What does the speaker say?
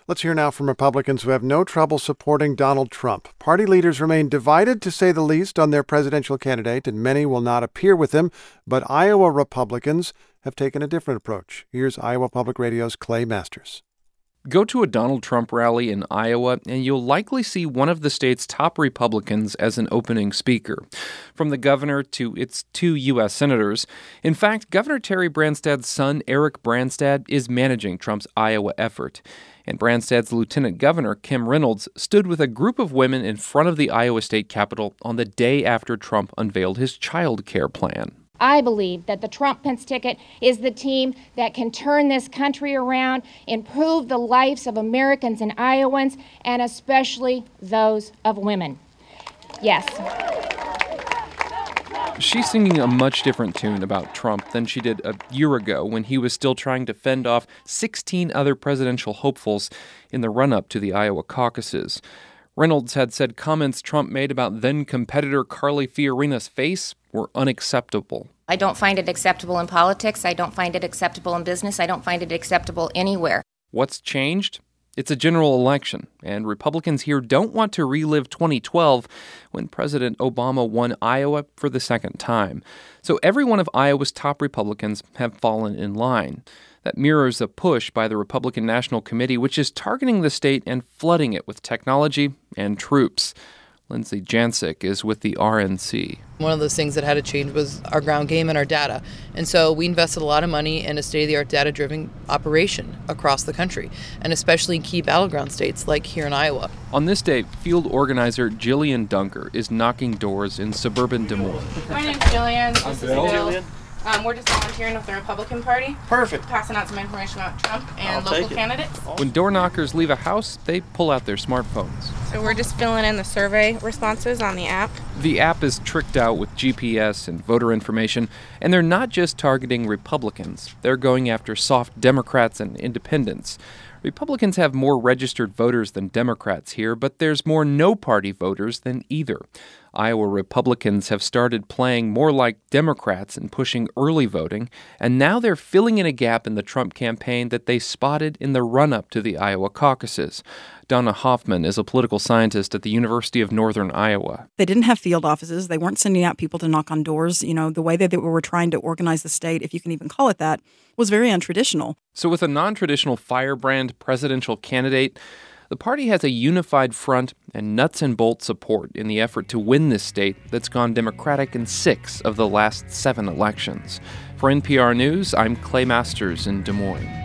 Let's hear now from Republicans who have no trouble supporting Donald Trump. Party leaders remain divided, to say the least, on their presidential candidate, and many will not appear with him. But Iowa Republicans have taken a different approach. Here's Iowa Public Radio's Clay Masters. Go to a Donald Trump rally in Iowa, and you'll likely see one of the state's top Republicans as an opening speaker, from the governor to its 2 U.S. senators. In fact, Governor Terry Branstad's son, Eric Branstad, is managing Trump's Iowa effort. And Branstad's lieutenant governor, Kim Reynolds, stood with a group of women in front of the Iowa State Capitol on the day after Trump unveiled his child care plan. I believe that the Trump-Pence ticket is the team that can turn this country around, improve the lives of Americans and Iowans, and especially those of women. Yes. She's singing a much different tune about Trump than she did a year ago when he was still trying to fend off 16 other presidential hopefuls in the run-up to the Iowa caucuses. Reynolds had said comments Trump made about then-competitor Carly Fiorina's face were unacceptable. I don't find it acceptable in politics. I don't find it acceptable in business. I don't find it acceptable anywhere. What's changed? It's a general election, and Republicans here don't want to relive 2012 when President Obama won Iowa for the second time. So every one of Iowa's top Republicans have fallen in line. That mirrors a push by the Republican National Committee, which is targeting the state and flooding it with technology and troops. Lindsay Jancic is with the RNC. One of those things that had to change was our ground game and our data. And so we invested a lot of money in a state-of-the-art data-driven operation across the country, and especially in key battleground states like here in Iowa. On this day, field organizer Jillian Dunker is knocking doors in suburban Des Moines. My name's Jillian. This is Bill. We're just volunteering with the Republican Party. Perfect. Passing out some information about Trump and local candidates. When door knockers leave a house, they pull out their smartphones. So we're just filling in the survey responses on the app. The app is tricked out with GPS and voter information, and they're not just targeting Republicans. They're going after soft Democrats and independents. Republicans have more registered voters than Democrats here, but there's more no-party voters than either. Iowa Republicans have started playing more like Democrats and pushing early voting, and now they're filling in a gap in the Trump campaign that they spotted in the run-up to the Iowa caucuses. Donna Hoffman is a political scientist at the University of Northern Iowa. They didn't have field offices. They weren't sending out people to knock on doors. You know, the way that they were trying to organize the state, if you can even call it that, was very untraditional. So with a non-traditional firebrand presidential candidate, the party has a unified front and nuts and bolts support in the effort to win this state that's gone Democratic in 6 of the last 7 elections. For NPR News, I'm Clay Masters in Des Moines.